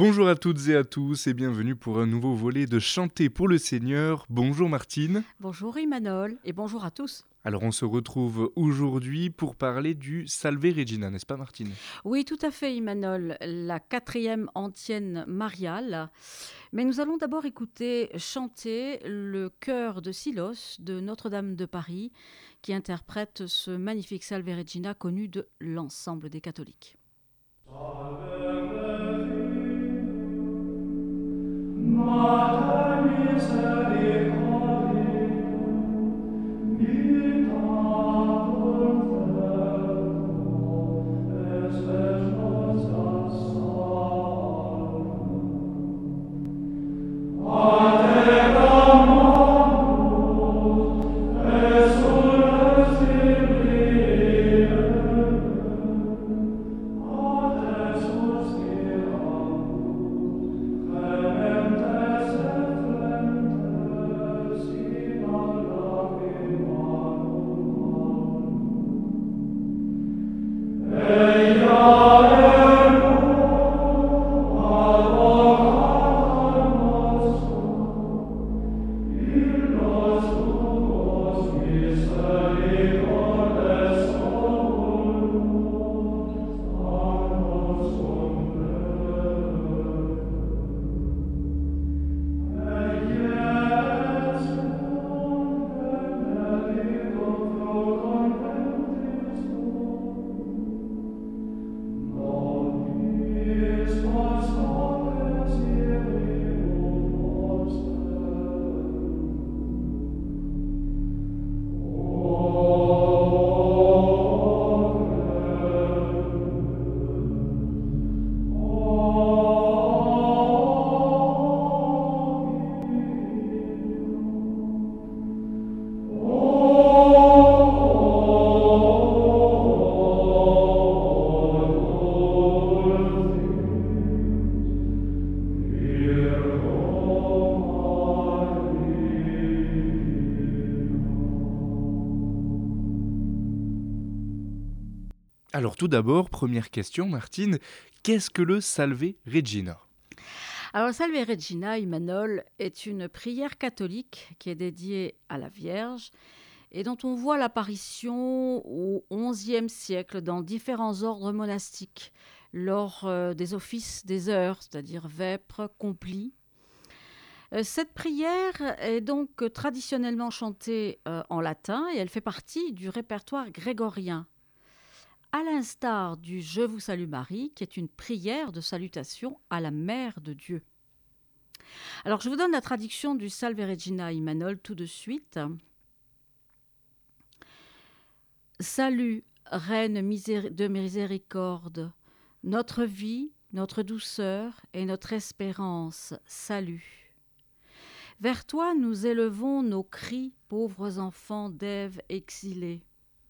Bonjour à toutes et à tous et bienvenue pour un nouveau volet de Chanter pour le Seigneur. Bonjour Martine. Bonjour Imanol et bonjour à tous. Alors on se retrouve aujourd'hui pour parler du Salve Regina, n'est-ce pas Martine? Oui, tout à fait Imanol, la quatrième antienne mariale. Mais nous allons d'abord écouter chanter le chœur de Silos de Notre-Dame de Paris qui interprète ce magnifique Salve Regina connu de l'ensemble des catholiques. Alors tout d'abord, première question Martine, qu'est-ce que le Salve Regina? Alors le Salve Regina Imanol est une prière catholique qui est dédiée à la Vierge et dont on voit l'apparition au XIe siècle dans différents ordres monastiques lors des offices des heures, c'est-à-dire vêpres, complis. Cette prière est donc traditionnellement chantée en latin et elle fait partie du répertoire grégorien, à l'instar du Je vous salue Marie, qui est une prière de salutation à la Mère de Dieu. Alors je vous donne la traduction du Salve Regina Imanol tout de suite. Salut, Reine de miséricorde, notre vie, notre douceur et notre espérance, salut. Vers toi nous élevons nos cris, pauvres enfants d'Ève exilés.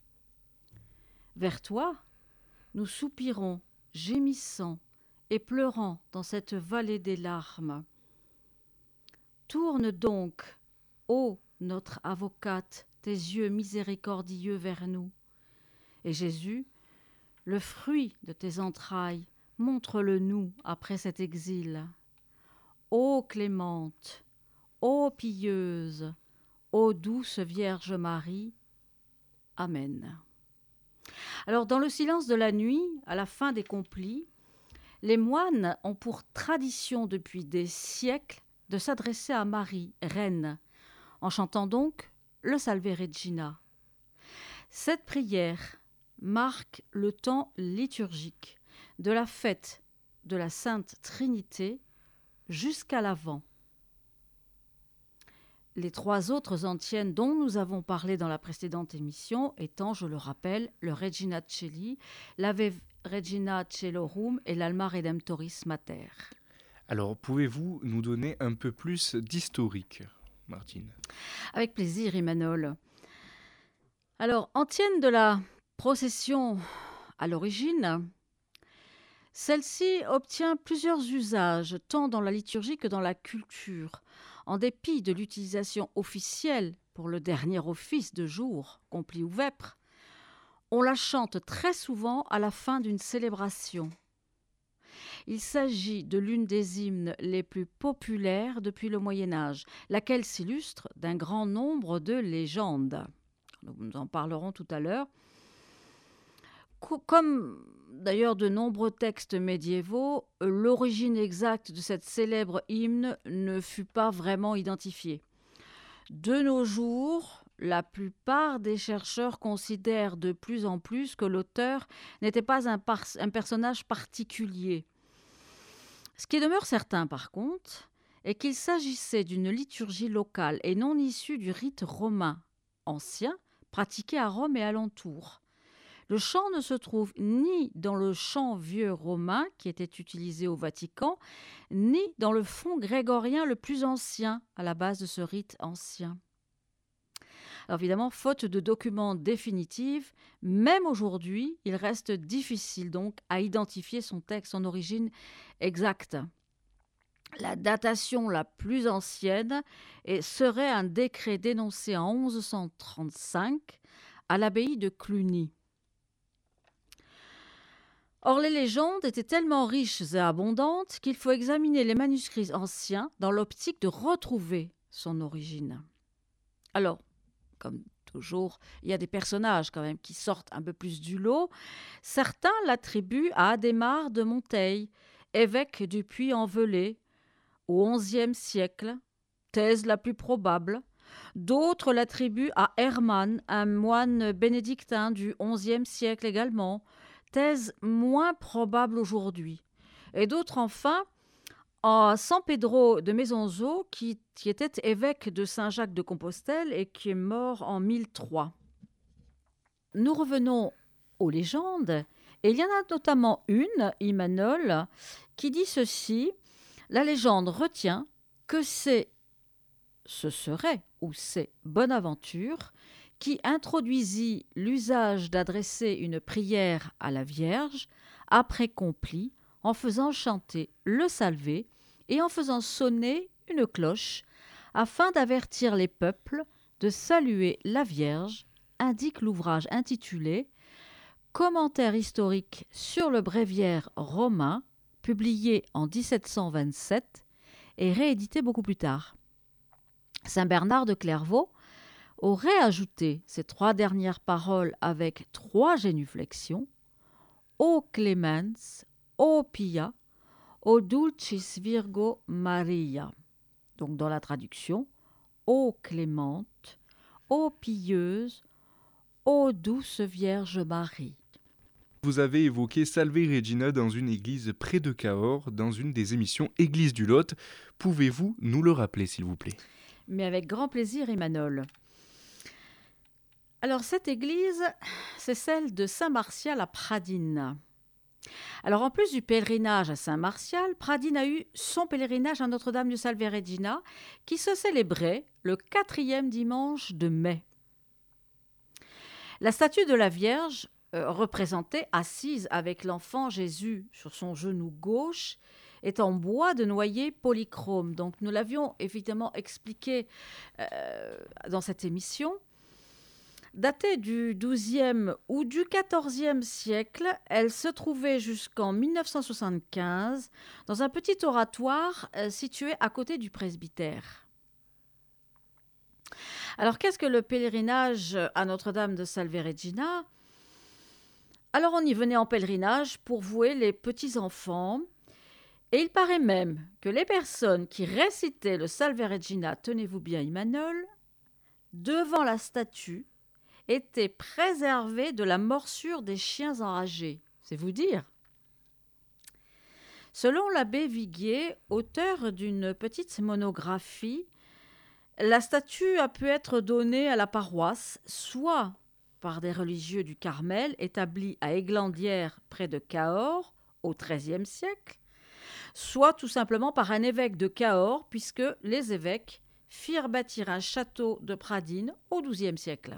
Vers toi, nous soupirons, gémissant et pleurant dans cette vallée des larmes. Tourne donc, ô notre avocate, tes yeux miséricordieux vers nous. Et Jésus, le fruit de tes entrailles, montre-le-nous après cet exil. Ô clémente, ô pieuse, ô douce Vierge Marie. Amen. Alors, dans le silence de la nuit, à la fin des complis, les moines ont pour tradition depuis des siècles de s'adresser à Marie, reine, en chantant donc le Salve Regina. Cette prière marque le temps liturgique de la fête de la Sainte Trinité jusqu'à l'Avent. Les trois autres antiennes dont nous avons parlé dans la précédente émission étant, je le rappelle, le Regina Caeli, l'Ave Regina Caelorum et l'Alma Redemptoris Mater. Alors pouvez-vous nous donner un peu plus d'historique, Martine? Avec plaisir, Imanol. Alors, antienne de la procession à l'origine, celle-ci obtient plusieurs usages, tant dans la liturgie que dans la culture, en dépit de l'utilisation officielle pour le dernier office de jour, complis ou vêpres. On la chante très souvent à la fin d'une célébration. Il s'agit de l'une des hymnes les plus populaires depuis le Moyen-Âge, laquelle s'illustre d'un grand nombre de légendes. Nous en parlerons tout à l'heure. Comme d'ailleurs de nombreux textes médiévaux, l'origine exacte de cette célèbre hymne ne fut pas vraiment identifiée. De nos jours, la plupart des chercheurs considèrent de plus en plus que l'auteur n'était pas un personnage particulier. Ce qui demeure certain, par contre, est qu'il s'agissait d'une liturgie locale et non issue du rite romain ancien pratiqué à Rome et alentours. Le chant ne se trouve ni dans le chant vieux romain qui était utilisé au Vatican, ni dans le fond grégorien le plus ancien à la base de ce rite ancien. Alors évidemment, faute de documents définitifs, même aujourd'hui, il reste difficile donc à identifier son texte en origine exacte. La datation la plus ancienne serait un décret dénoncé en 1135 à l'abbaye de Cluny. Or, les légendes étaient tellement riches et abondantes qu'il faut examiner les manuscrits anciens dans l'optique de retrouver son origine. Alors, comme toujours, il y a des personnages quand même qui sortent un peu plus du lot. Certains l'attribuent à Adhémar de Monteil, évêque du Puy-en-Velay, au XIe siècle, thèse la plus probable. D'autres l'attribuent à Hermann, un moine bénédictin du XIe siècle également, thèse moins probable aujourd'hui. Et d'autres enfin à San Pedro de Mesonzo, qui était évêque de Saint-Jacques de Compostelle et qui est mort en 1003. Nous revenons aux légendes, et il y en a notamment une, Imanol, qui dit ceci: la légende retient que ce serait Bonaventure qui introduisit l'usage d'adresser une prière à la Vierge après complis en faisant chanter le salvé et en faisant sonner une cloche afin d'avertir les peuples de saluer la Vierge, indique l'ouvrage intitulé Commentaire historique sur le bréviaire romain, publié en 1727 et réédité beaucoup plus tard. Saint Bernard de Clairvaux aurait ajouté ces 3 dernières paroles avec 3 génuflexions: O clemens, O pia, O dulcis Virgo Maria. Donc dans la traduction, Ô clémente, ô pieuse, ô douce Vierge Marie. Vous avez évoqué Salve Regina dans une église près de Cahors, dans une des émissions Église du Lot. Pouvez-vous nous le rappeler, s'il vous plaît ? Mais avec grand plaisir, Emmanuel. Alors cette église, c'est celle de Saint-Martial à Pradines. Alors en plus du pèlerinage à Saint-Martial, Pradines a eu son pèlerinage à Notre-Dame du Salve Regina qui se célébrait le 4e dimanche de mai. La statue de la Vierge, représentée assise avec l'enfant Jésus sur son genou gauche, est en bois de noyer polychrome. Donc nous l'avions évidemment expliqué dans cette émission. Datée du XIIe ou du XIVe siècle, elle se trouvait jusqu'en 1975 dans un petit oratoire situé à côté du presbytère. Alors, qu'est-ce que le pèlerinage à Notre-Dame de Salve Regina ? Alors, on y venait en pèlerinage pour vouer les petits-enfants. Et il paraît même que les personnes qui récitaient le Salve Regina, tenez-vous bien, Emmanuel, devant la statue, étaient préservés de la morsure des chiens enragés. C'est vous dire. Selon l'abbé Viguier, auteur d'une petite monographie, la statue a pu être donnée à la paroisse, soit par des religieux du Carmel établis à Églandière près de Cahors au XIIIe siècle, soit tout simplement par un évêque de Cahors, puisque les évêques firent bâtir un château de Pradines au XIIe siècle.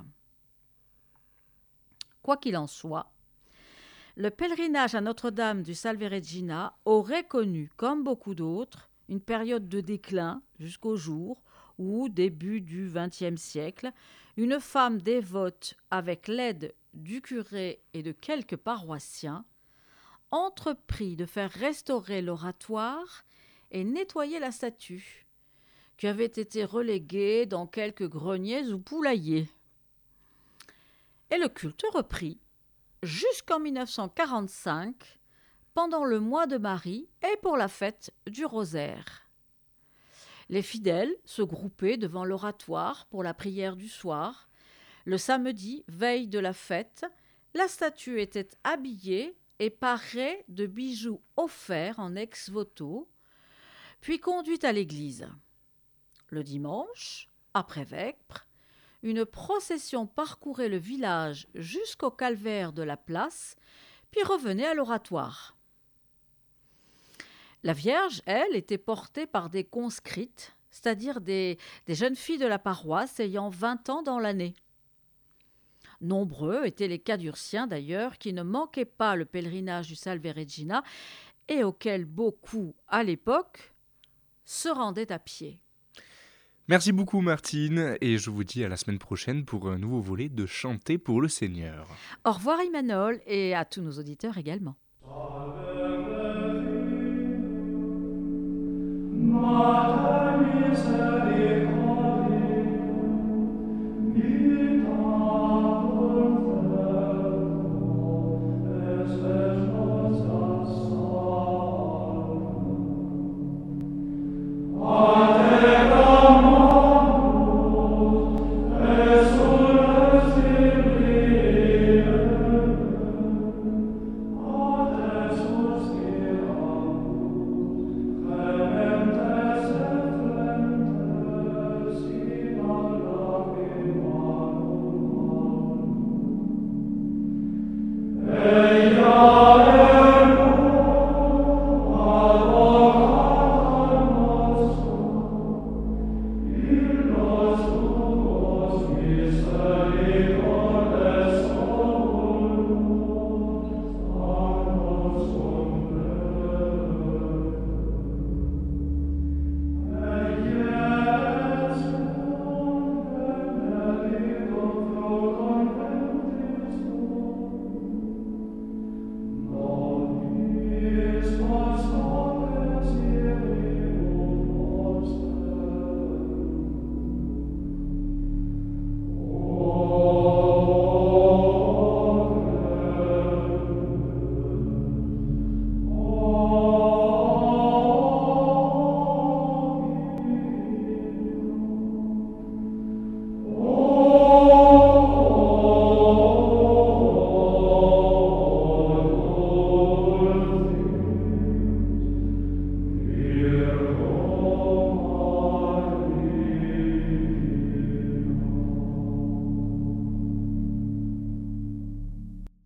Quoi qu'il en soit, le pèlerinage à Notre-Dame du Salve Regina aurait connu, comme beaucoup d'autres, une période de déclin jusqu'au jour où, début du XXe siècle, une femme dévote, avec l'aide du curé et de quelques paroissiens, entreprit de faire restaurer l'oratoire et nettoyer la statue, qui avait été reléguée dans quelques greniers ou poulaillers. Et le culte reprit jusqu'en 1945, pendant le mois de Marie et pour la fête du Rosaire. Les fidèles se groupaient devant l'oratoire pour la prière du soir. Le samedi, veille de la fête, la statue était habillée et parée de bijoux offerts en ex-voto, puis conduite à l'église. Le dimanche, après vêpres, une procession parcourait le village jusqu'au calvaire de la place, puis revenait à l'oratoire. La Vierge, elle, était portée par des conscrites, c'est-à-dire des jeunes filles de la paroisse ayant 20 ans dans l'année. Nombreux étaient les cadurciens d'ailleurs qui ne manquaient pas le pèlerinage du Salve Regina et auxquels beaucoup, à l'époque, se rendaient à pied. Merci beaucoup Martine et je vous dis à la semaine prochaine pour un nouveau volet de Chanter pour le Seigneur. Au revoir Imanol et à tous nos auditeurs également. Amen.